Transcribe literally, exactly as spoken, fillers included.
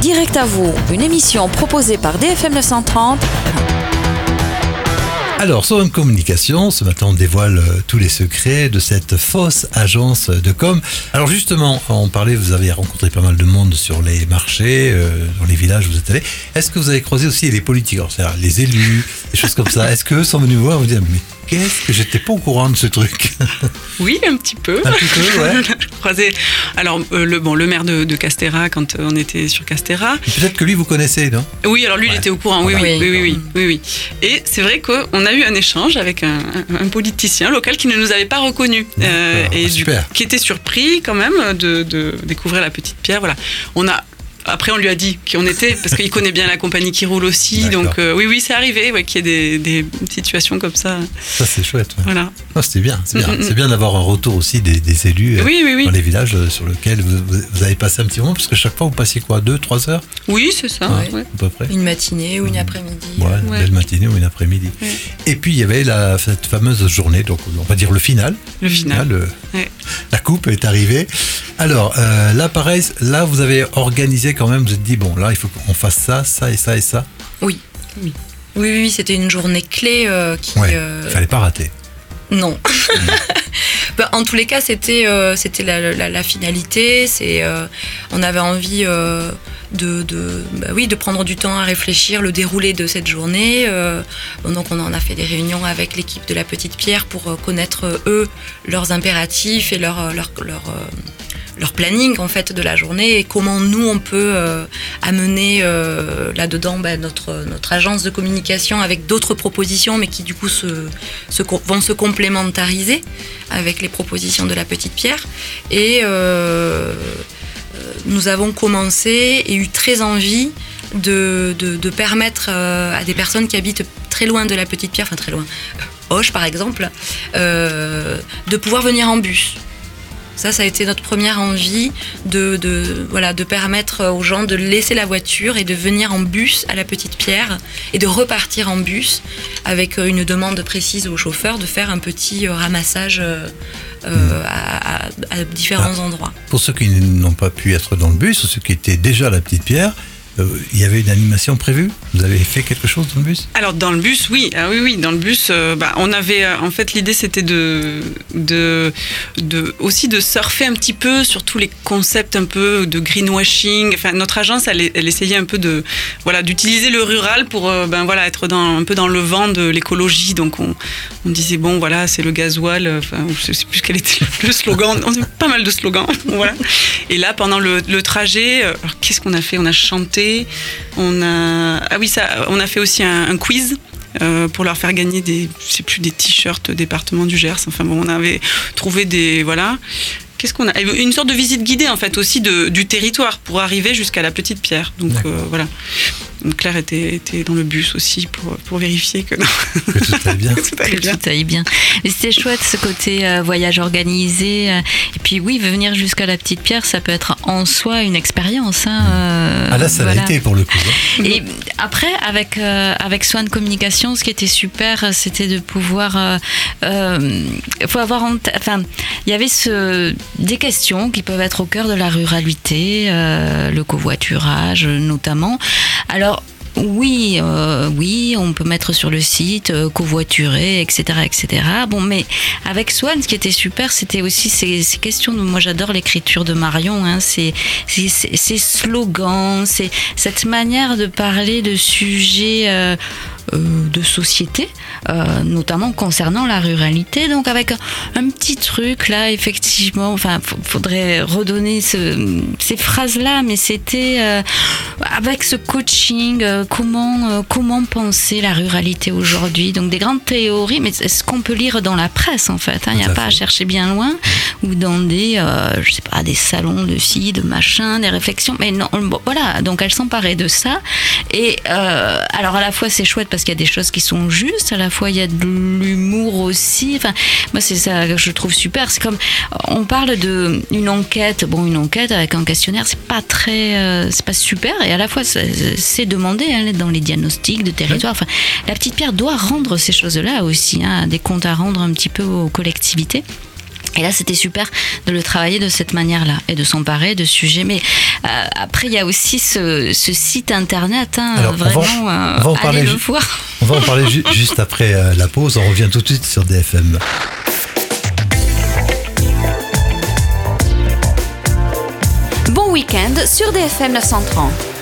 Direct à vous, une émission proposée par D F M neuf cent trente. Alors, sur une communication, ce matin, on dévoile euh, tous les secrets de cette fausse agence de com. Alors justement, on parlait, vous avez rencontré pas mal de monde sur les marchés, euh, dans les villages où vous êtes allés. Est-ce que vous avez croisé aussi les politiques, alors, c'est-à-dire les élus, des choses comme ça? Est-ce qu'eux sont venus vous voir et vous dire, mais qu'est-ce que j'étais pas au courant de ce truc? Oui, un petit peu. Un petit peu, ouais. Croisé. Alors, euh, le, bon, le maire de, de Castéra, quand on était sur Castéra. Peut-être que lui, vous connaissez, non? Oui, alors lui, ouais. Il était au courant, oui, Voilà. oui, oui, oui, oui, oui, oui. Et c'est vrai qu'on a eu un échange avec un, un, un politicien local qui ne nous avait pas reconnus. Euh, et ah, du, qui était surpris quand même de, de découvrir la petite pierre. Voilà. On a... Après, on lui a dit qui on était, parce qu'il connaît bien la compagnie qui roule aussi. D'accord. Donc, euh, oui, oui, c'est arrivé ouais, qu'il y ait des, des situations comme ça. Ça, c'est chouette. Ouais. Voilà. Oh, c'était bien, c'est bien. Mm-hmm. C'est bien d'avoir un retour aussi des, des élus oui, oui, oui. dans les villages sur lesquels vous, vous avez passé un petit moment, parce que chaque fois, vous passiez quoi, deux, trois heures? Oui, c'est ça. Ouais, ouais. À peu près. Une matinée ou une après-midi. Ouais, une ouais. belle matinée ou une après-midi. Ouais. Et puis, il y avait la, cette fameuse journée, donc on va dire le final. Le final. Le, ouais. La coupe est arrivée. Alors, euh, là, pareil, là, vous avez organisé quand même, vous vous êtes dit, bon, là, il faut qu'on fasse ça, ça et ça et ça. Oui. Oui, oui, oui c'était une journée clé euh, qui... Ouais, euh... il fallait pas rater. Non. bah, en tous les cas, c'était, euh, c'était la, la, la finalité. C'est, euh, on avait envie euh, de, de, bah, oui, de prendre du temps à réfléchir le déroulé de cette journée. Euh, bon, donc, on en a fait des réunions avec l'équipe de la Petite Pierre pour euh, connaître, euh, eux, leurs impératifs et leur... leur, leur euh, leur planning en fait de la journée et comment nous on peut euh, amener euh, là-dedans bah, notre, notre agence de communication avec d'autres propositions mais qui du coup se, se, vont se complémentariser avec les propositions de la Petite Pierre et euh, nous avons commencé et eu très envie de, de, de permettre euh, à des personnes qui habitent très loin de la Petite Pierre, enfin très loin, Auch par exemple, euh, de pouvoir venir en bus. Ça, ça a été notre première envie de, de, voilà, de permettre aux gens de laisser la voiture et de venir en bus à la Petite Pierre et de repartir en bus avec une demande précise au chauffeur de faire un petit ramassage euh, à, à, à différents ah, endroits. Pour ceux qui n'ont pas pu être dans le bus ou ceux qui étaient déjà à la Petite Pierre, Euh, il y avait une animation prévue? Vous avez fait quelque chose dans le bus? Alors dans le bus, oui, ah, oui, oui, dans le bus, euh, bah, on avait, euh, en fait, l'idée c'était de, de, de, aussi de surfer un petit peu sur tous les concepts un peu de greenwashing. Enfin, notre agence, elle, elle essayait un peu de, voilà, d'utiliser le rural pour, euh, ben voilà, être dans, un peu dans le vent de l'écologie. Donc on, on disait bon, voilà, c'est le gasoil. Enfin, je sais plus quel était le slogan. On a pas mal de slogans, voilà. Et là, pendant le, le trajet, alors, qu'est-ce qu'on a fait? On a chanté. On a, ah oui, ça, on a fait aussi un, un quiz euh, pour leur faire gagner des, je sais plus, des t-shirts département du Gers. Enfin bon, on avait trouvé des, voilà. Qu'est-ce qu'on a? Une sorte de visite guidée en fait aussi de, du territoire pour arriver jusqu'à la Petite Pierre. Donc euh, voilà. Donc Claire était, était dans le bus aussi pour, pour vérifier que, non. que tout allait bien. que tout allait bien. Tout allait bien. Mais c'était chouette ce côté euh, voyage organisé. Euh, et puis oui, venir jusqu'à la Petite Pierre, ça peut être en soi une expérience. Hein, euh, ah là, ça voilà. l'a été pour le coup. Hein. Et après, avec, euh, avec Swan Communication, ce qui était super, c'était de pouvoir... Euh, euh, faut avoir en t- enfin, il y avait ce, des questions qui peuvent être au cœur de la ruralité, euh, le covoiturage notamment. Alors, Oui, euh, oui, on peut mettre sur le site euh, covoiturer, et cetera, et cetera. Bon, mais avec Swan, ce qui était super, c'était aussi ces, ces questions. De, moi, j'adore l'écriture de Marion. Hein, ces, ces, ces slogans, c'est cette manière de parler de sujets. Euh, Euh, de société, euh, notamment concernant la ruralité. Donc avec un, un petit truc là, effectivement, enfin, f- faudrait redonner ce, ces phrases-là, mais c'était euh, avec ce coaching, euh, comment, euh, comment penser la ruralité aujourd'hui. Donc des grandes théories, mais c'est ce qu'on peut lire dans la presse en fait. Il n'y a pas à chercher bien loin, ou dans des, euh, je sais pas, des salons de ci, de machin, des réflexions. Mais non, bon, voilà. Donc elle s'emparait de ça. Et euh, alors à la fois c'est chouette parce qu'il y a des choses qui sont justes, à la fois il y a de l'humour aussi. Enfin, moi c'est ça que je trouve super. C'est comme on parle de une enquête, bon une enquête avec un questionnaire, c'est pas très, euh, c'est pas super, et à la fois c'est, c'est demandé hein, dans les diagnostics de territoire. Enfin, la Petite Pierre doit rendre ces choses-là aussi, hein, des comptes à rendre un petit peu aux collectivités. Et là, c'était super de le travailler de cette manière-là et de s'emparer de sujets. Mais Euh, après, il y a aussi ce, ce site internet, hein, Alors, on va en- vraiment, euh, on va en parler allez le ju- voir. On va en parler ju- juste après euh, la pause. On revient tout de suite sur D F M. Bon week-end sur D F M neuf cent trente.